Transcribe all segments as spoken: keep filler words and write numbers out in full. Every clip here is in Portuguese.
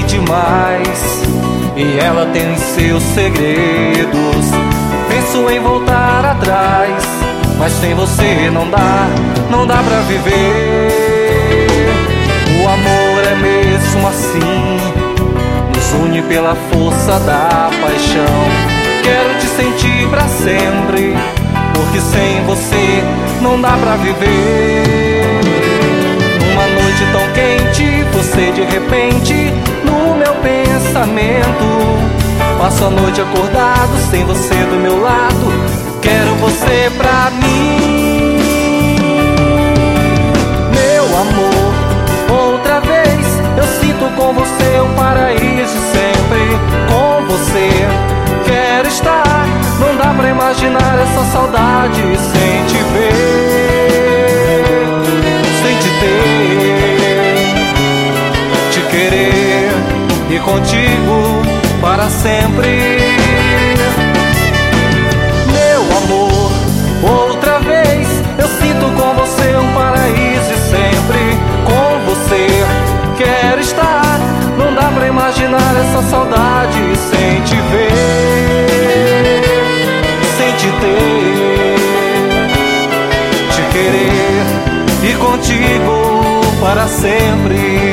demais e ela tem os seus segredos. Penso em voltar atrás, mas sem você não dá, não dá pra viver. O amor é mesmo assim, nos une pela força da paixão. Quero te sentir pra sempre, porque sem você não dá pra viver. Uma noite tão quente, você de repente no meu pensamento. Passo a noite acordado, sem você do meu lado. Quero você pra mim, meu amor. Outra vez eu sinto com você um paraíso sempre. Com você quero estar, não dá pra imaginar essa saudade sem te ver, sem te ter, te querer e contigo para sempre. Meu amor, outra vez eu sinto com você um paraíso e sempre com você quero estar, não dá pra imaginar essa saudade sem te ver, sem te ter, te querer e contigo para sempre.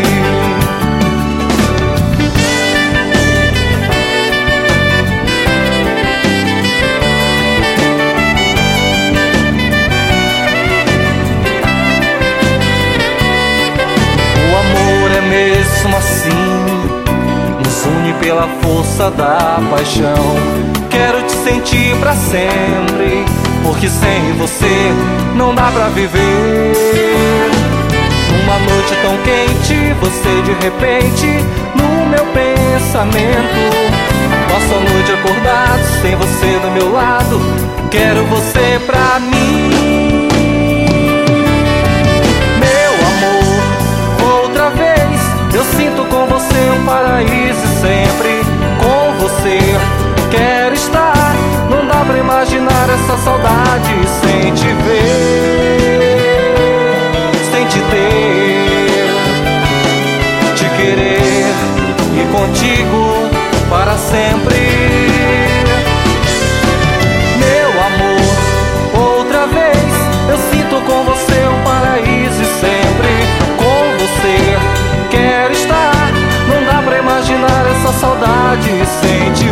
Mesmo assim, nos une pela força da paixão. Quero te sentir pra sempre, porque sem você não dá pra viver. Uma noite tão quente, você de repente no meu pensamento. Passo a noite acordado, sem você do meu lado. Quero você pra mim, eu sinto com você um paraíso sempre. Com você quero estar, não dá pra imaginar essa saudade sem te ver, sem te ter, te querer e contigo para sempre. Meu amor, outra vez eu sinto com você um paraíso sempre. Com você quero estar, não dá pra imaginar essa saudade sem te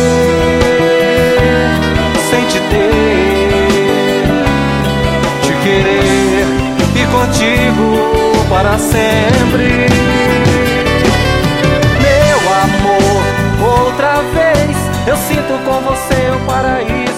ver, sem te ter, te querer e contigo para sempre. Meu amor, outra vez eu sinto com você um paraíso.